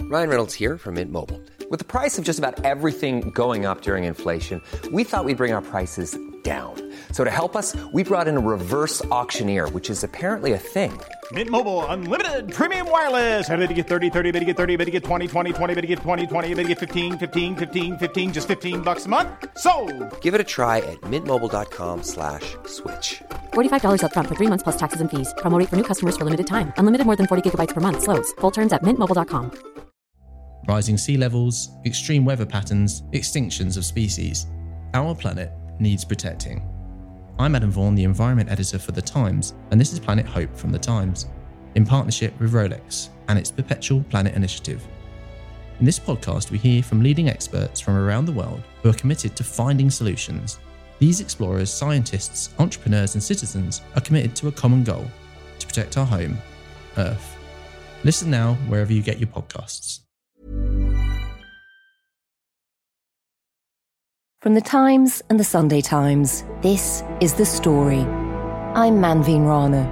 Ryan Reynolds here from Mint Mobile. With the price of just about everything going up during inflation, we thought we'd bring our prices down. So to help us, we brought in a reverse auctioneer, which is apparently a thing. Mint Mobile Unlimited Premium Wireless. How to get 30, 30, bit to get 30, bit to get 20, 20, 20, bit to get 20, 20, bit to get 15, 15, 15, 15, just $15 a month? Sold! Give it a try at mintmobile.com/switch. $45 up front for 3 months plus taxes and fees. Promo rate for new customers for limited time. Unlimited more than 40 gigabytes per month. Slows full terms at mintmobile.com. Rising sea levels, extreme weather patterns, extinctions of species. Our planet needs protecting. I'm Adam Vaughan, the Environment Editor for The Times, and this is Planet Hope from The Times, in partnership with Rolex and its Perpetual Planet Initiative. In this podcast, we hear from leading experts from around the world who are committed to finding solutions. These explorers, scientists, entrepreneurs, and citizens are committed to a common goal: to protect our home, Earth. Listen now wherever you get your podcasts. From The Times and The Sunday Times, this is The Story. I'm Manveen Rana.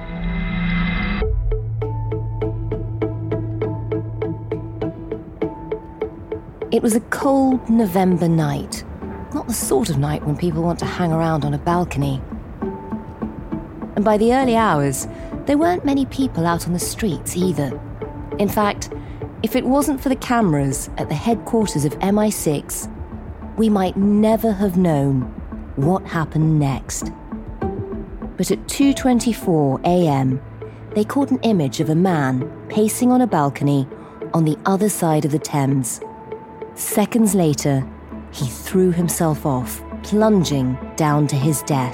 It was a cold November night. Not the sort of night when people want to hang around on a balcony. And by the early hours, there weren't many people out on the streets either. In fact, if it wasn't for the cameras at the headquarters of MI6, we might never have known what happened next. But at 2:24 a.m, they caught an image of a man pacing on a balcony on the other side of the Thames. Seconds later, he threw himself off, plunging down to his death.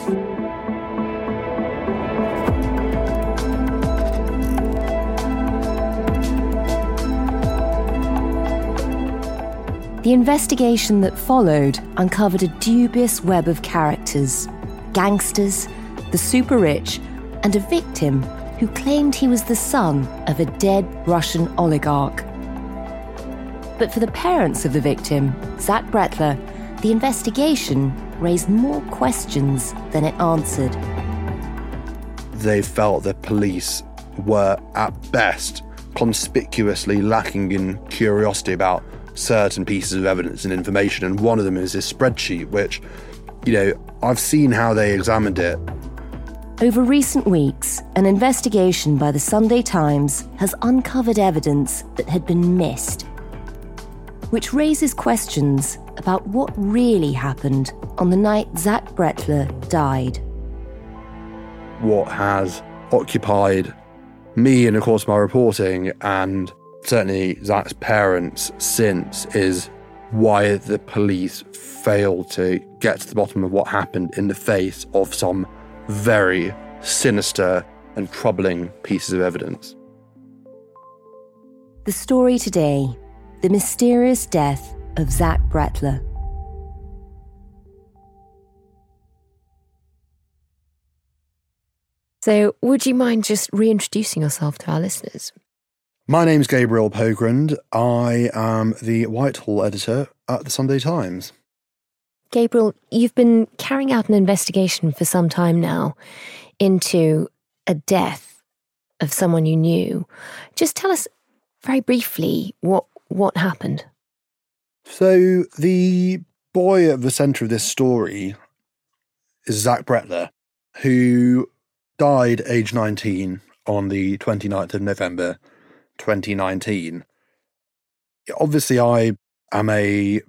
The investigation that followed uncovered a dubious web of characters: gangsters, the super rich, and a victim who claimed he was the son of a dead Russian oligarch. But for the parents of the victim, Zach Bretler, the investigation raised more questions than it answered. They felt that police were, at best, conspicuously lacking in curiosity about certain pieces of evidence and information, and one of them is this spreadsheet, which, I've seen how they examined it. Over recent weeks, an investigation by the Sunday Times has uncovered evidence that had been missed, which raises questions about what really happened on the night Zach Bretler died. What has occupied me and, of course, my reporting, and certainly Zach's parents since, is why the police failed to get to the bottom of what happened in the face of some very sinister and troubling pieces of evidence. The story today: the mysterious death of Zach Bretler. So, would you mind just reintroducing yourself to our listeners? My name's Gabriel Pogrund. I am the Whitehall editor at the Sunday Times. Gabriel, you've been carrying out an investigation for some time now into a death of someone you knew. Just tell us very briefly what happened. So the boy at the centre of this story is Zach Bretler, who died aged 19 on the 29th of November 2019. Obviously, I am a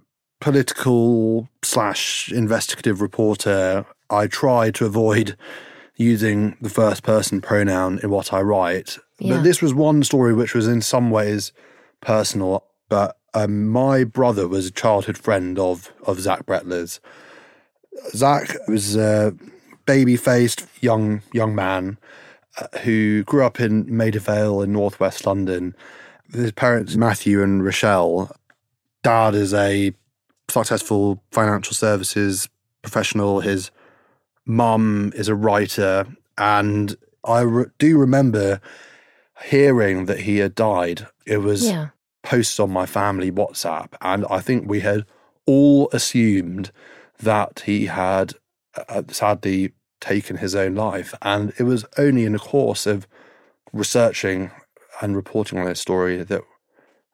political/investigative reporter. I try to avoid using the first person pronoun in what I write. Yeah. But this was one story which was in some ways personal. But my brother was a childhood friend of Zach Bretler's. Zach was a baby-faced young man who grew up in Maida Vale in northwest London. His parents, Matthew and Rochelle. Dad is a successful financial services professional. His mum is a writer. And I do remember hearing that he had died. It was posted on my family WhatsApp. And I think we had all assumed that he had sadly taken his own life. And it was only in the course of researching and reporting on this story that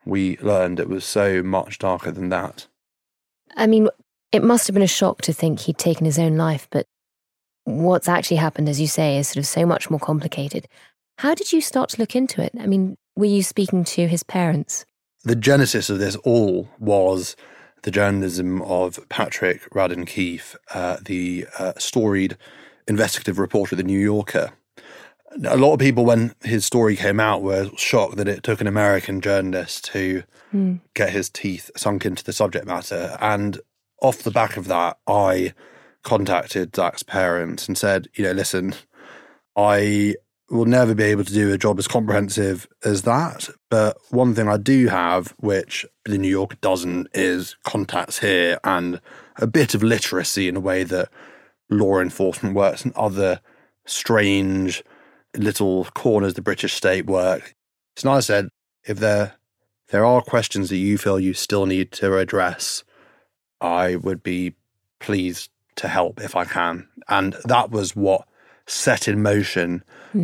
we learned it was so much darker than that. I mean, it must have been a shock to think he'd taken his own life, but what's actually happened, as you say, is sort of so much more complicated. How did you start to look into it? I mean, were you speaking to his parents? The genesis of this all was the journalism of Patrick Radden Keefe, the storied investigative reporter of The New Yorker. A lot of people, when his story came out, were shocked that it took an American journalist to get his teeth sunk into the subject matter. And off the back of that, I contacted Zach's parents and said, listen, I will never be able to do a job as comprehensive as that. But one thing I do have, which The New Yorker doesn't, is contacts here and a bit of literacy in a way that law enforcement works and other strange little corners the British state work. So I said, if there are questions that you feel you still need to address, I would be pleased to help if I can. And that was what set in motion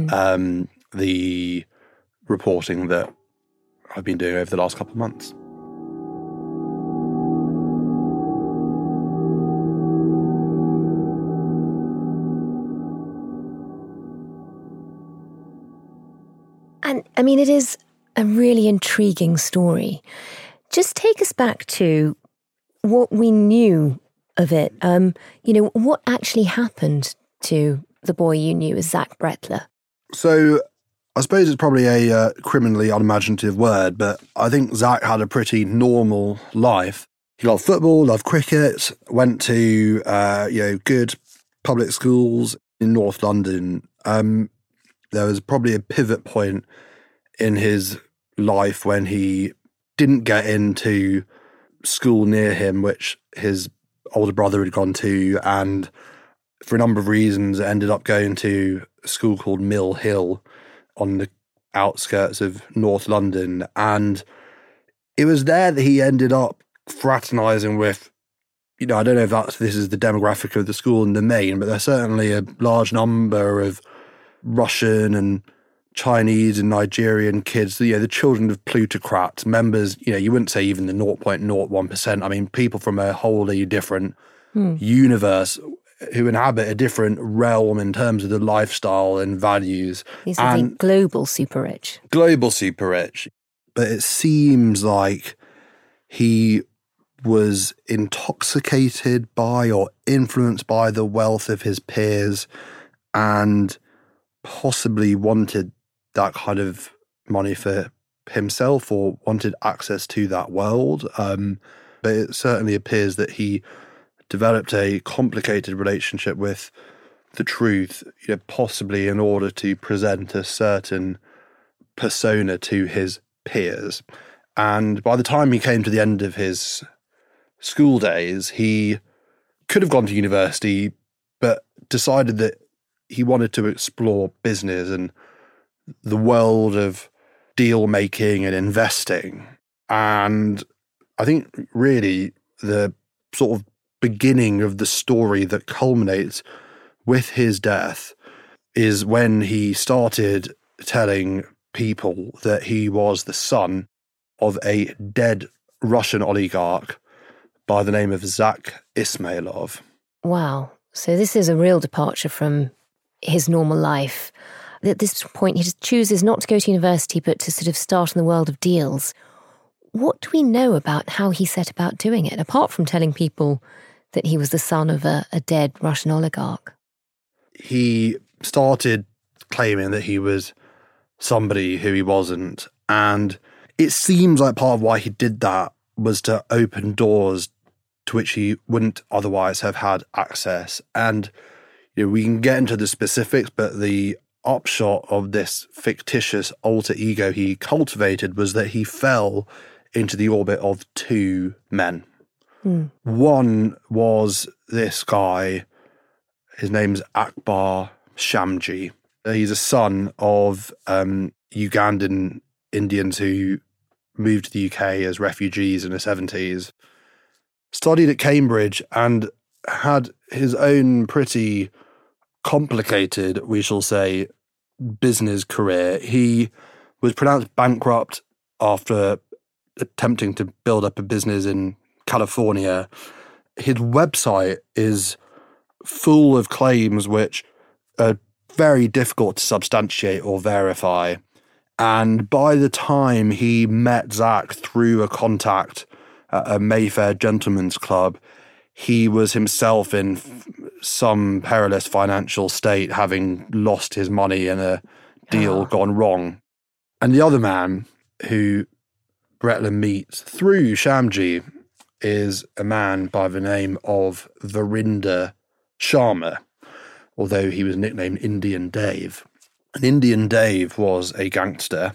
the reporting that I've been doing over the last couple of months. And I mean, it is a really intriguing story. Just take us back to what we knew of it. What actually happened to the boy you knew as Zach Brettler? So I suppose it's probably a criminally unimaginative word, but I think Zach had a pretty normal life. He loved football, loved cricket, went to good public schools in North London. There was probably a pivot point in his life when he didn't get into school near him, which his older brother had gone to, and for a number of reasons ended up going to a school called Mill Hill on the outskirts of North London. And it was there that he ended up fraternising with, I don't know if this is the demographic of the school in the main, but there's certainly a large number of Russian and Chinese and Nigerian kids, the children of plutocrats, members, you wouldn't say even the 0.01%. I mean, people from a wholly different universe who inhabit a different realm in terms of the lifestyle and values. These are the global super rich. Global super rich. But it seems like he was intoxicated by or influenced by the wealth of his peers and possibly wanted that kind of money for himself or wanted access to that world. But it certainly appears that he developed a complicated relationship with the truth, possibly in order to present a certain persona to his peers. And by the time he came to the end of his school days, he could have gone to university, but decided that he wanted to explore business and the world of deal making and investing. And I think really the sort of beginning of the story that culminates with his death is when he started telling people that he was the son of a dead Russian oligarch by the name of Zach Ismailov. Wow. So this is a real departure from his normal life. At this point, he just chooses not to go to university, but to sort of start in the world of deals. What do we know about how he set about doing it, apart from telling people that he was the son of a dead Russian oligarch? He started claiming that he was somebody who he wasn't. And it seems like part of why he did that was to open doors to which he wouldn't otherwise have had access. And we can get into the specifics, but the upshot of this fictitious alter ego he cultivated was that he fell into the orbit of two men. One was this guy, his name's Akbar Shamji. He's a son of Ugandan Indians who moved to the UK as refugees in the 70s, studied at Cambridge and had his own pretty complicated, we shall say, business career. He was pronounced bankrupt after attempting to build up a business in California. His website is full of claims which are very difficult to substantiate or verify. And by the time he met Zach through a contact at a Mayfair Gentlemen's Club, he was himself in some perilous financial state, having lost his money in a deal gone wrong. And the other man who Brettler meets through Shamji is a man by the name of Verinder Sharma, although he was nicknamed Indian Dave. And Indian Dave was a gangster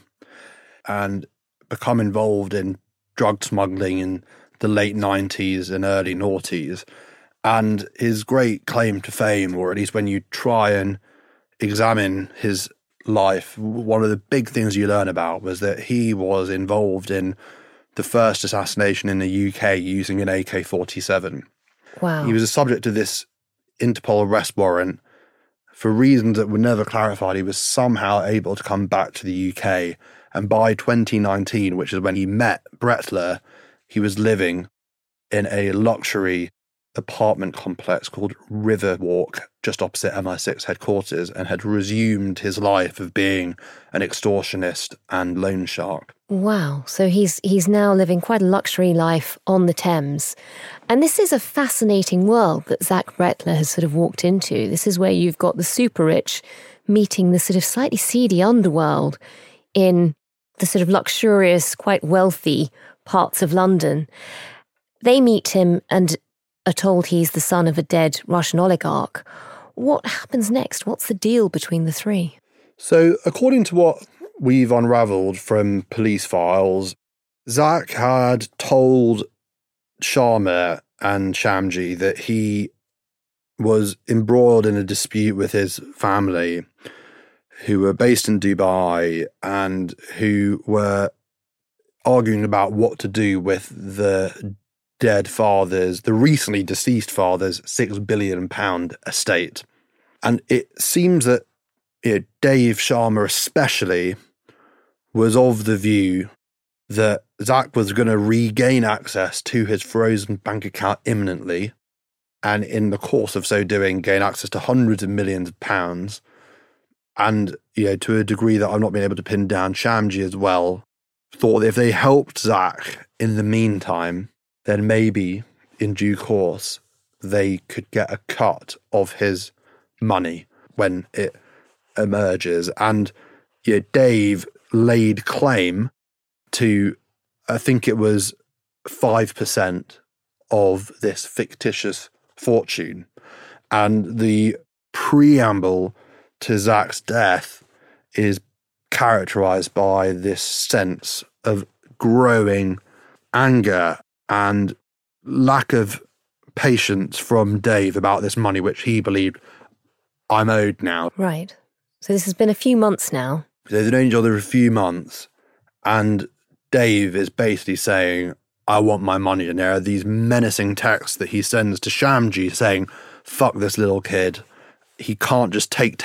and become involved in drug smuggling in the late 90s and early noughties. And his great claim to fame, or at least when you try and examine his life, one of the big things you learn about was that he was involved in the first assassination in the UK using an AK-47. Wow. He was a subject of this Interpol arrest warrant. For reasons that were never clarified, he was somehow able to come back to the UK. And by 2019, which is when he met Brettler, he was living in a luxury apartment complex called Riverwalk, just opposite MI6 headquarters, and had resumed his life of being an extortionist and loan shark. Wow. So he's now living quite a luxury life on the Thames. And this is a fascinating world that Zach Brettler has sort of walked into. This is where you've got the super rich meeting the sort of slightly seedy underworld in the sort of luxurious, quite wealthy parts of London. They meet him and are told he's the son of a dead Russian oligarch. What happens next? What's the deal between the three? So, according to what we've unravelled from police files, Zach had told Sharma and Shamji that he was embroiled in a dispute with his family, who were based in Dubai and who were arguing about what to do with the dead father's, the recently deceased father's £6 billion estate. And it seems that Dave Sharma especially was of the view that Zach was going to regain access to his frozen bank account imminently, and in the course of so doing, gain access to hundreds of millions of pounds. And, to a degree that I've not been able to pin down, Shamji as well thought that if they helped Zach in the meantime, then maybe in due course they could get a cut of his money when it emerges. And Dave laid claim to, I think it was 5% of this fictitious fortune. And the preamble to Zach's death is characterized by this sense of growing anger and lack of patience from Dave about this money, which he believed, I'm owed now. Right. So this has been a few months now. They've known each other a few months, and Dave is basically saying, I want my money. And there are these menacing texts that he sends to Shamji saying, fuck this little kid. He can't just take.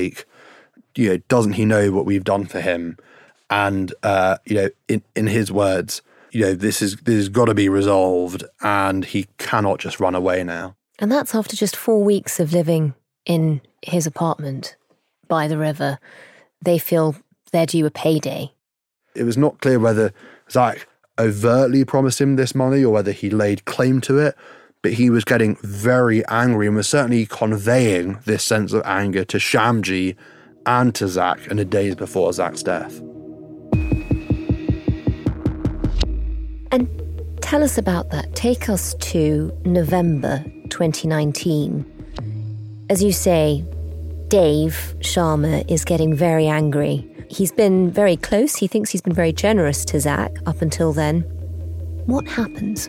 Doesn't he know what we've done for him? And, in his words, this has got to be resolved, and he cannot just run away now. And that's after just 4 weeks of living in his apartment by the river. They feel they're due a payday. It was not clear whether Zach overtly promised him this money or whether he laid claim to it, but he was getting very angry and was certainly conveying this sense of anger to Shamji and to Zach in the days before Zach's death. And tell us about that. Take us to November 2019. As you say, Dave Sharma is getting very angry. He's been very close. He thinks he's been very generous to Zach up until then. What happens?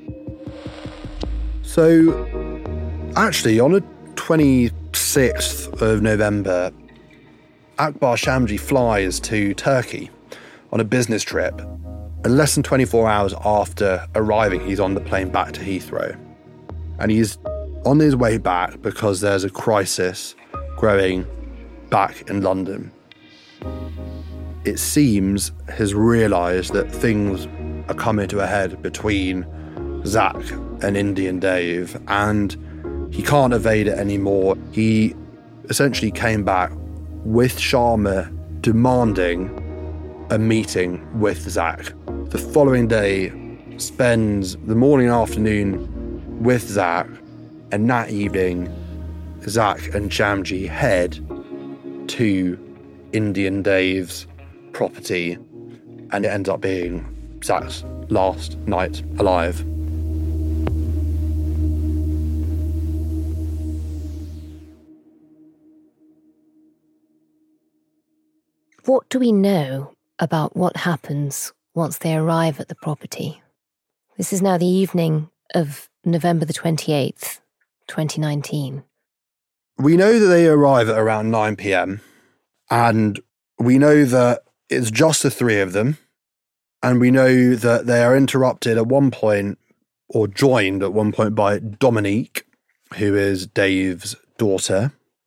So, actually, on the 26th of November, Akbar Shamji flies to Turkey on a business trip. And less than 24 hours after arriving, he's on the plane back to Heathrow. And he's on his way back because there's a crisis growing back in London. It seems has realised that things are coming to a head between Zach and Indian Dave, and he can't evade it anymore. He essentially came back with Sharma demanding a meeting with Zach. The following day, spends the morning and afternoon with Zach, and that evening, Zach and Shamji head to Indian Dave's property, and it ends up being Zach's last night alive. What do we know about what happens once they arrive at the property? This is now the evening of November the 28th, 2019. We know that they arrive at around 9 p.m, and we know that it's just the three of them, and we know that they are interrupted at one point, or joined at one point, by Dominique, who is Dave's daughter.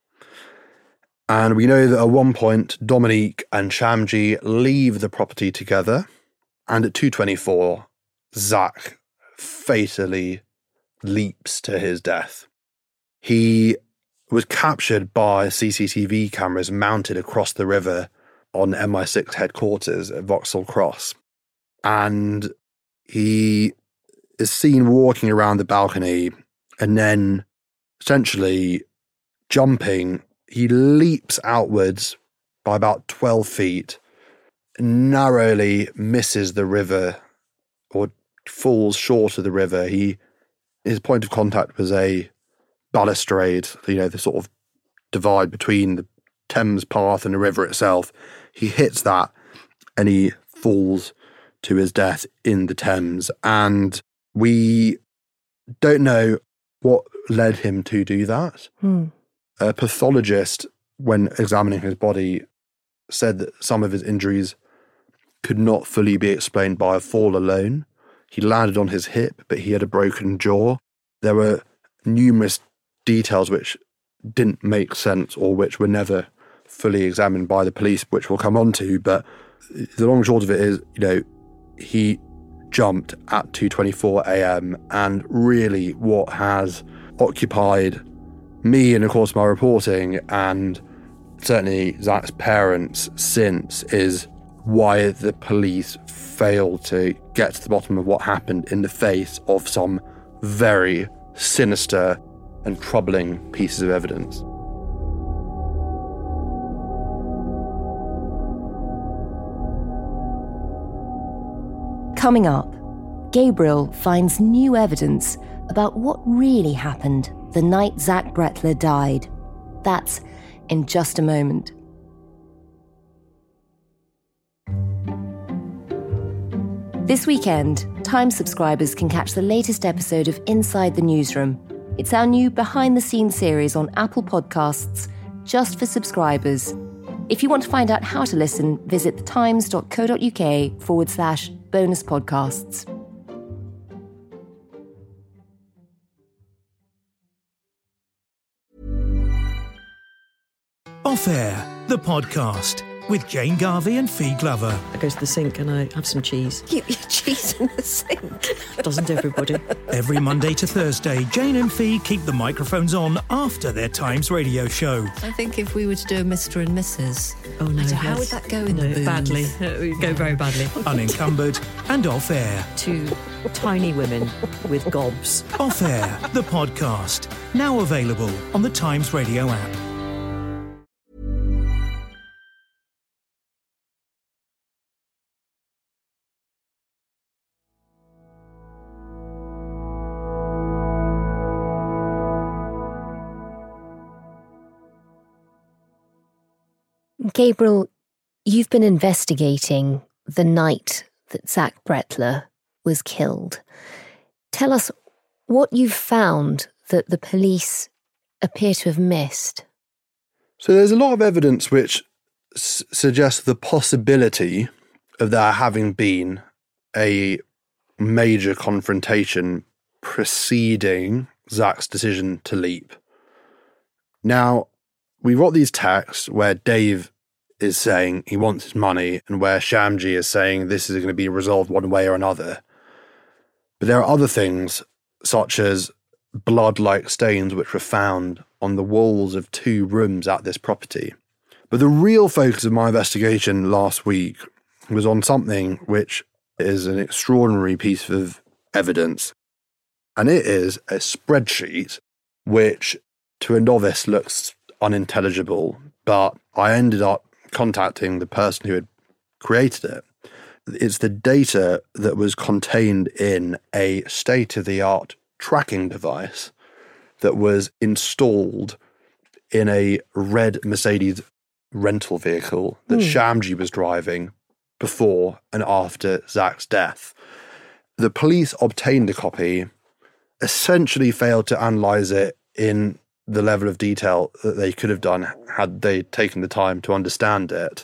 And we know that at one point, Dominique and Shamji leave the property together, and at 2:24, Zach fatally leaps to his death. He was captured by CCTV cameras mounted across the river on MI6 headquarters at Vauxhall Cross. And he is seen walking around the balcony and then essentially jumping. He leaps outwards by about 12 feet, narrowly misses the river or falls short of the river. His point of contact was a balustrade, the sort of divide between the Thames path and the river itself. He hits that and he falls to his death in the Thames. And we don't know what led him to do that. A pathologist, when examining his body, said that some of his injuries could not fully be explained by a fall alone. He landed on his hip, but he had a broken jaw. There were numerous details which didn't make sense or which were never fully examined by the police, which we'll come on to. But the long and short of it is, he jumped at 2:24 a.m. and really what has occupied me and, of course, my reporting, and certainly Zach's parents since, is why the police failed to get to the bottom of what happened in the face of some very sinister and troubling pieces of evidence. Coming up, Gabriel finds new evidence about what really happened the night Zach Brettler died. That's in just a moment. This weekend, Times subscribers can catch the latest episode of Inside the Newsroom. It's our new behind-the-scenes series on Apple Podcasts, just for subscribers. If you want to find out how to listen, visit thetimes.co.uk/bonus podcasts. Off Air, the podcast with Jane Garvey and Fee Glover. I go to the sink and I have some cheese. Keep your cheese in the sink. Doesn't everybody? Every Monday to Thursday, Jane and Fee keep the microphones on after their Times radio show. I think if we were to do a Mr. and Mrs. Oh no, how would that go in the booth? Badly. It would go very badly. Unencumbered and Off Air. Two tiny women with gobs. Off Air, the podcast. Now available on the Times radio app. Gabriel, you've been investigating the night that Zach Brettler was killed. Tell us what you've found that the police appear to have missed. So there's a lot of evidence which suggests the possibility of there having been a major confrontation preceding Zach's decision to leap. Now, we've got these texts where Dave is saying he wants his money and where Shamji is saying this is going to be resolved one way or another. But there are other things, such as blood-like stains which were found on the walls of 2 rooms at this property. But the real focus of my investigation last week was on something which is an extraordinary piece of evidence. And it is a spreadsheet which, to a novice, looks unintelligible. But I ended up contacting the person who had created it. It's the data that was contained in a state-of-the-art tracking device that was installed in a red Mercedes rental vehicle that Shamji was driving before and after Zach's death. The police obtained a copy, essentially failed to analyse it in the level of detail that they could have done had they taken the time to understand it.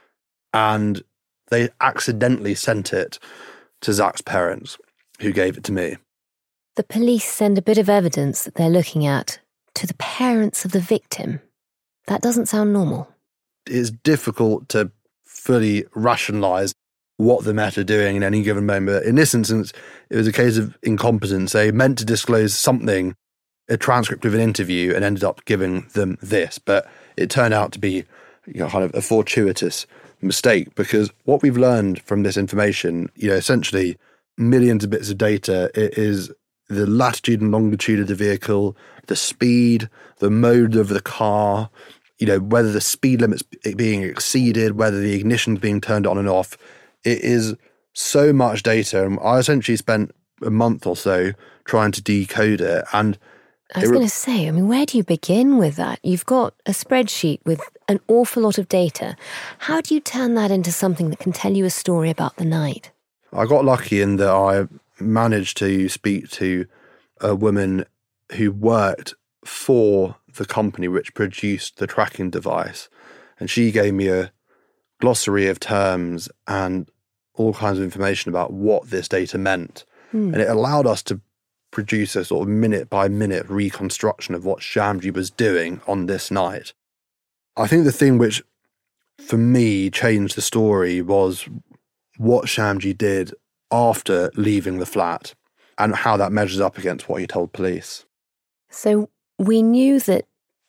And they accidentally sent it to Zach's parents, who gave it to me. The police send a bit of evidence that they're looking at to the parents of the victim. That doesn't sound normal. It's difficult to fully rationalise what the Met are doing in any given moment. In this instance, it was a case of incompetence. They meant to disclose something, a transcript of an interview, and ended up giving them this. But it turned out to be kind of a fortuitous mistake, because what we've learned from this information, essentially millions of bits of data, it is the latitude and longitude of the vehicle, the speed, the mode of the car, whether the speed limit's being exceeded, whether the ignition's being turned on and off. It is so much data. And I essentially spent a month or so trying to decode it. And I was going to say, where do you begin with that? You've got a spreadsheet with an awful lot of data. How do you turn that into something that can tell you a story about the night? I got lucky in that I managed to speak to a woman who worked for the company which produced the tracking device. And she gave me a glossary of terms and all kinds of information about what this data meant. And it allowed us to produce a sort of minute-by-minute reconstruction of what Shamji was doing on this night. I think the thing which, for me, changed the story was what Shamji did after leaving the flat and how that measures up against what he told police. So we knew that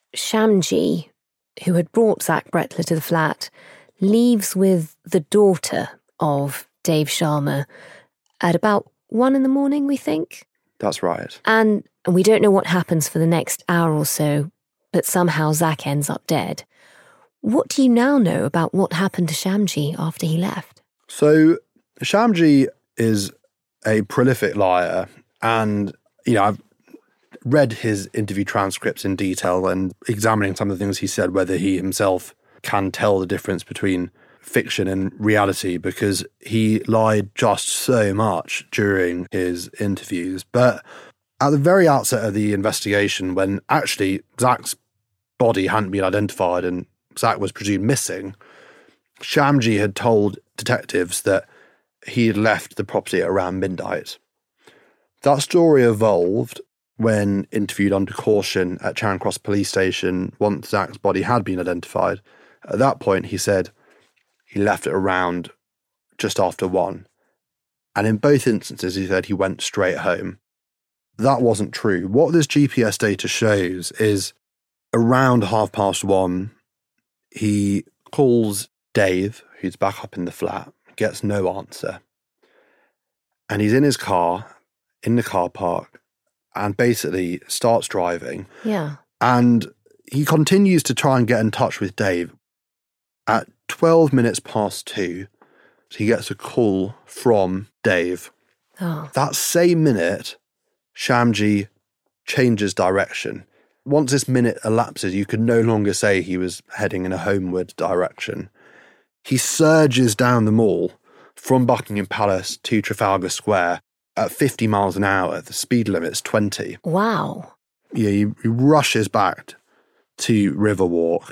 Shamji, who had brought Zach Brettler to the flat, leaves with the daughter of Dave Sharma at about 1 a.m, we think. That's right. And we don't know what happens for the next hour or so, but somehow Zach ends up dead. What do you now know about what happened to Shamji after he left? So Shamji is a prolific liar, and, I've read his interview transcripts in detail and examining some of the things he said, whether he himself can tell the difference between fiction and reality, because he lied just so much during his interviews. But at the very outset of the investigation, when actually Zach's body hadn't been identified and Zach was presumed missing, Shamji had told detectives that he had left the property at around midnight. That story evolved when interviewed under caution at Charing Cross Police Station once Zach's body had been identified. At that point, he said he left at around just after 1. And in both instances, he said he went straight home. That wasn't true. What this GPS data shows is around 1:30, he calls Dave, who's back up in the flat, gets no answer. And he's in his car, in the car park, and basically starts driving. Yeah. And he continues to try and get in touch with Dave. At 2:12, he gets a call from Dave. Oh. That same minute, Shamji changes direction. Once this minute elapses, you could no longer say he was heading in a homeward direction. He surges down the mall from Buckingham Palace to Trafalgar Square at 50 miles an hour. The speed limit's 20. Wow. Yeah, he rushes back to Riverwalk,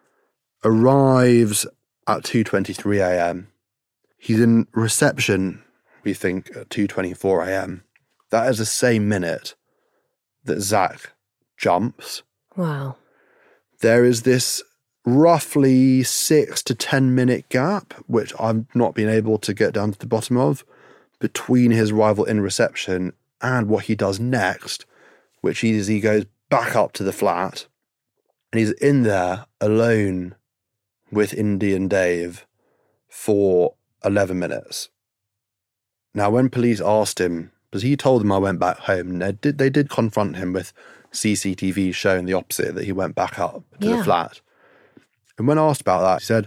arrives at 2:23 a.m. He's in reception, we think, at 2:24 a.m. That is the same minute that Zach jumps. Wow. There is this roughly 6 to 10 minute gap, which I've not been able to get down to the bottom of, between his arrival in reception and what he does next, which is he goes back up to the flat and he's in there alone with Indian Dave for 11 minutes. Now, when police asked him, because he told them I went back home, they did confront him with CCTV showing the opposite, that he went back up to the flat. And when asked about that, he said,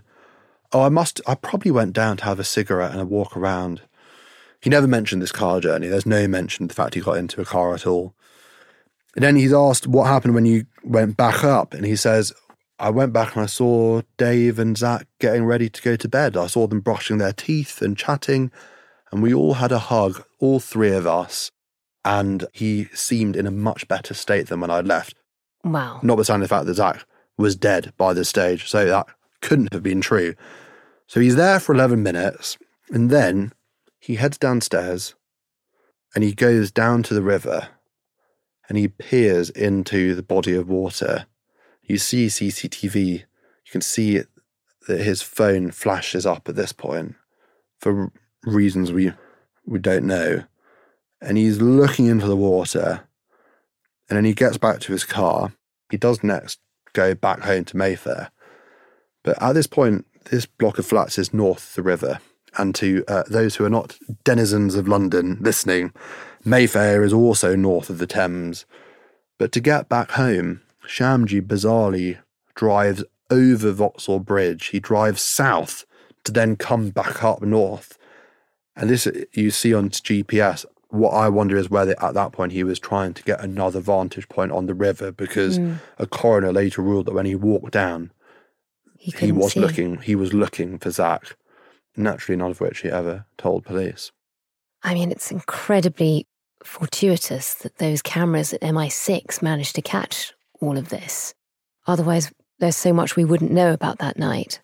I probably went down to have a cigarette and a walk around. He never mentioned this car journey. There's no mention of the fact he got into a car at all. And then he's asked what happened when you went back up. And he says, I went back and I saw Dave and Zach getting ready to go to bed. I saw them brushing their teeth and chatting. And we all had a hug, all three of us. And he seemed in a much better state than when I left. Wow. Notwithstanding the fact that Zach was dead by this stage. So that couldn't have been true. So he's there for 11 minutes. And then he heads downstairs and he goes down to the river and he peers into the body of water. You see CCTV. You can see that his phone flashes up at this point for reasons we don't know. And he's looking into the water and then he gets back to his car. He does next go back home to Mayfair. But at this point, this block of flats is north of the river. And to those who are not denizens of London listening, Mayfair is also north of the Thames. But to get back home, Shyamji bizarrely drives over Vauxhall Bridge. He drives south to then come back up north. And this you see on GPS. What I wonder is whether at that point he was trying to get another vantage point on the river, because a coroner later ruled that when he walked down, he was looking for Zach. Naturally, none of which he ever told police. I mean, it's incredibly fortuitous that those cameras at MI6 managed to catch all of this. Otherwise, there's so much we wouldn't know about that night.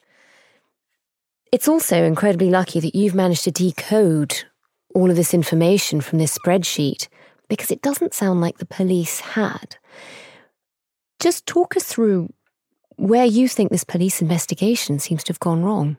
It's also incredibly lucky that you've managed to decode all of this information from this spreadsheet, because it doesn't sound like the police had. Just talk us through where you think this police investigation seems to have gone wrong.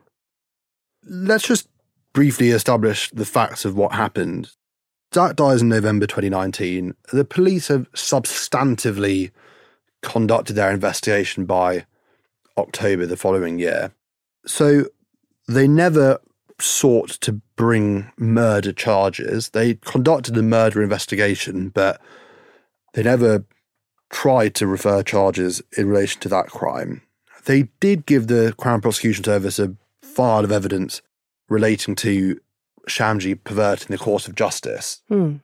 Let's just briefly establish the facts of what happened. Zach dies in November 2019. The police have substantively conducted their investigation by October the following year. So they never sought to bring murder charges. They conducted a murder investigation, but they never tried to refer charges in relation to that crime. They did give the Crown Prosecution Service a file of evidence relating to Shyamji perverting the course of justice.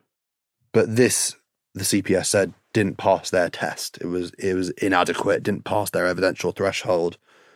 But this, the CPS said, didn't pass their test. It was inadequate, didn't pass their evidential threshold.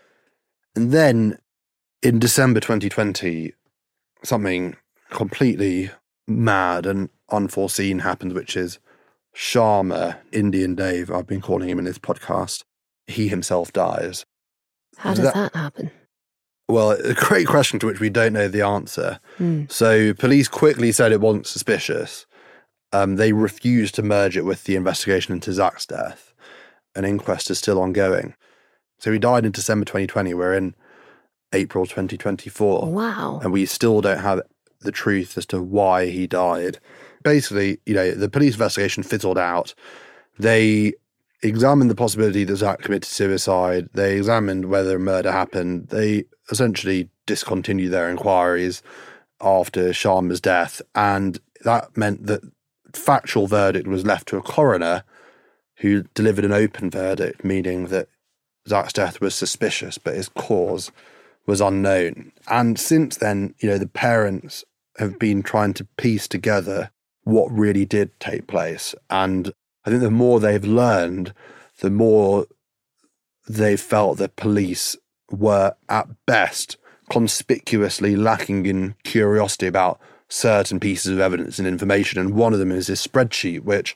And then in December 2020, something completely mad and unforeseen happened, which is Sharma, Indian Dave, I've been calling him in this podcast, he himself dies. How does that happen? Well, a great question to which we don't know the answer. So police quickly said it wasn't suspicious. They refused to merge it with the investigation into Zach's death. An inquest is still ongoing. So he died in December 2020. We're in April 2024. Wow. And we still don't have the truth as to why he died. Basically, the police investigation fizzled out. They examined the possibility that Zach committed suicide. They examined whether a murder happened. They essentially discontinued their inquiries after Sharma's death. And that meant that factual verdict was left to a coroner who delivered an open verdict, meaning that Zach's death was suspicious, but his cause was unknown. And since then, the parents have been trying to piece together what really did take place. And I think the more they've learned, the more they felt that police were at best conspicuously lacking in curiosity about certain pieces of evidence and information. And one of them is this spreadsheet, which,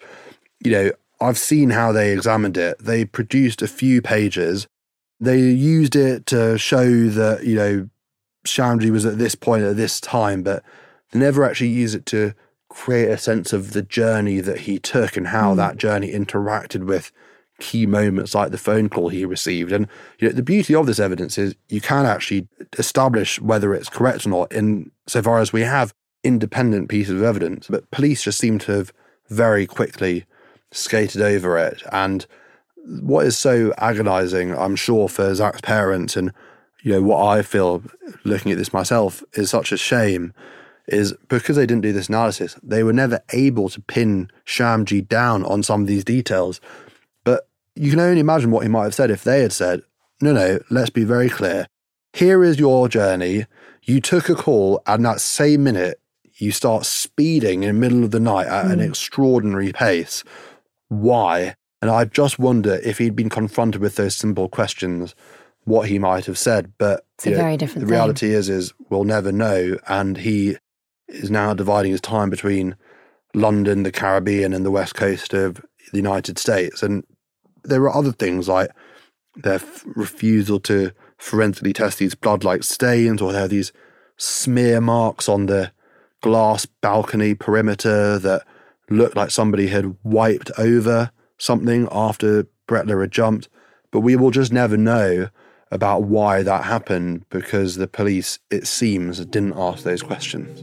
I've seen how they examined it. They produced a few pages. They used it to show that, Shyamji was at this point at this time, but they never actually used it to create a sense of the journey that he took and how that journey interacted with key moments like the phone call he received. And the beauty of this evidence is you can actually establish whether it's correct or not in so far as we have independent pieces of evidence. But police just seem to have very quickly skated over it. And what is so agonising, I'm sure, for Zach's parents, and what I feel looking at this myself is such a shame, is because they didn't do this analysis, they were never able to pin Shamji down on some of these details. But you can only imagine what he might have said if they had said, no, let's be very clear. Here is your journey. You took a call, and that same minute, you start speeding in the middle of the night at an extraordinary pace. Why? And I just wonder if he'd been confronted with those simple questions, what he might have said. But it's a very different thing. The reality is we'll never know. And he is now dividing his time between London, the Caribbean, and the west coast of the United States. And there are other things like their refusal to forensically test these blood-like stains, or there are these smear marks on the glass balcony perimeter that looked like somebody had wiped over something after Brettler had jumped. But we will just never know about why that happened, because the police, it seems, didn't ask those questions.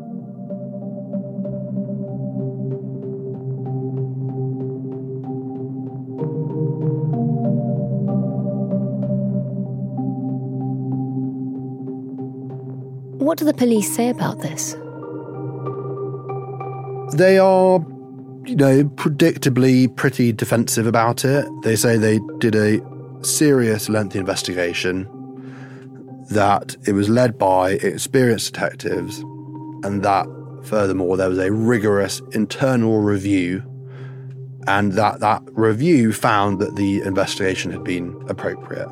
What do the police say about this? They are, predictably pretty defensive about it. They say they did a serious, lengthy investigation, that it was led by experienced detectives, and that, furthermore, there was a rigorous internal review, and that review found that the investigation had been appropriate.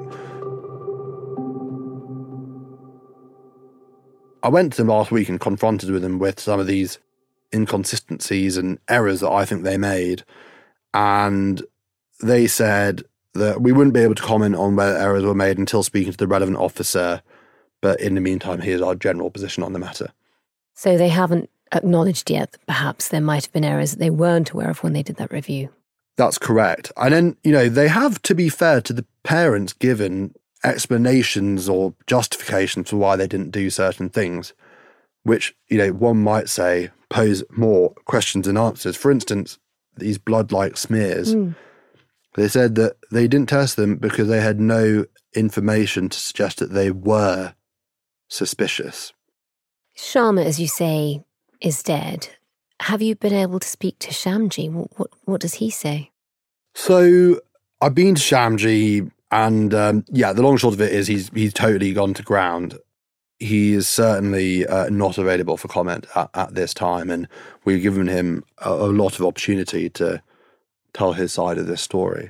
I went to them last week and confronted with them with some of these inconsistencies and errors that I think they made, and they said that we wouldn't be able to comment on whether errors were made until speaking to the relevant officer, but in the meantime, here's our general position on the matter. So they haven't acknowledged yet that perhaps there might have been errors that they weren't aware of when they did that review? That's correct. And then, they have, to be fair to the parents, given explanations or justifications for why they didn't do certain things, which, one might say pose more questions than answers. For instance, these blood-like smears. They said that they didn't test them because they had no information to suggest that they were suspicious. Sharma, as you say, is dead. Have you been able to speak to Shamji? What does he say? So I've been to Shamji, and the long and short of it is he's totally gone to ground. He is certainly not available for comment at this time, and we've given him a lot of opportunity to tell his side of this story.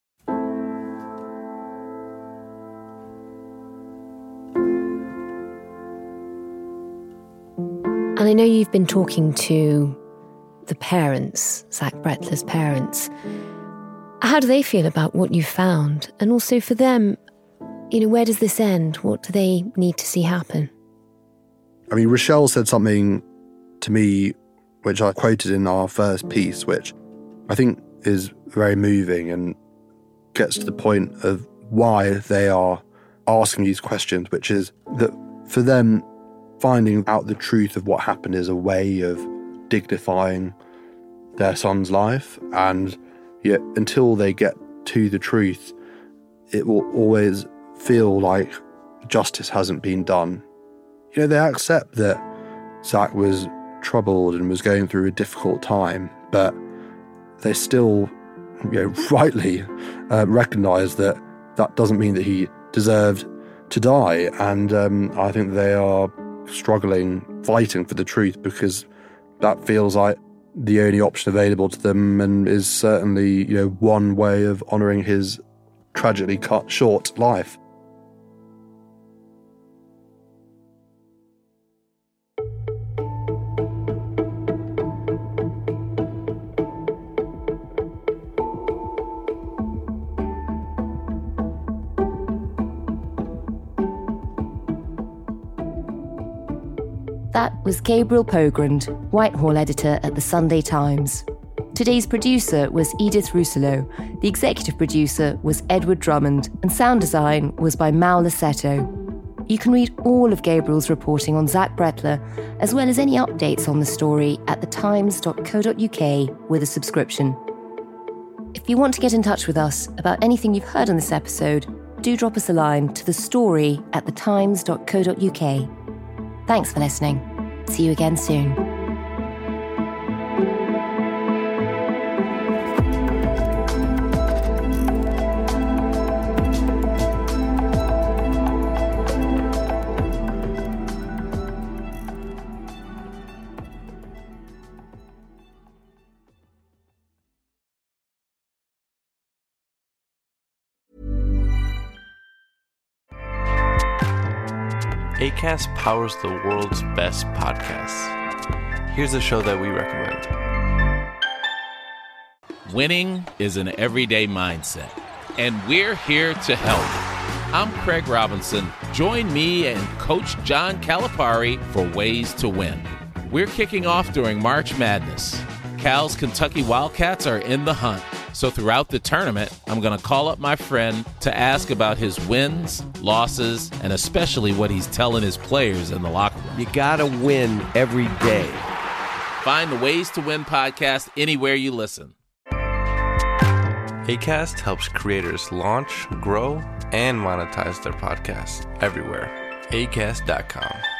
And I know you've been talking to the parents, Zach Brettler's parents. How do they feel about what you found? And also for them, where does this end? What do they need to see happen? Rochelle said something to me, which I quoted in our first piece, which I think is very moving and gets to the point of why they are asking these questions, which is that for them, finding out the truth of what happened is a way of dignifying their son's life. And yet, until they get to the truth, it will always feel like justice hasn't been done. They accept that Zach was troubled and was going through a difficult time, but they still, rightly recognise that doesn't mean that he deserved to die. And I think they are struggling, fighting for the truth, because that feels like the only option available to them, and is certainly, one way of honouring his tragically cut short life. That was Gabriel Pogrund, Whitehall editor at The Sunday Times. Today's producer was Edith Rousselot, the executive producer was Edward Drummond, and sound design was by Mal Lassetto. You can read all of Gabriel's reporting on Zach Bretler, as well as any updates on the story at thetimes.co.uk with a subscription. If you want to get in touch with us about anything you've heard on this episode, do drop us a line to thestory@thetimes.co.uk. Thanks for listening. See you again soon. Acast powers the world's best podcasts. Here's a show that we recommend. Winning is an everyday mindset, and we're here to help. I'm Craig Robinson. Join me and Coach John Calipari for Ways to Win. We're kicking off during March Madness. Cal's Kentucky Wildcats are in the hunt. So throughout the tournament, I'm going to call up my friend to ask about his wins, losses, and especially what he's telling his players in the locker room. You got to win every day. Find the Ways to Win podcast anywhere you listen. Acast helps creators launch, grow, and monetize their podcasts everywhere. Acast.com.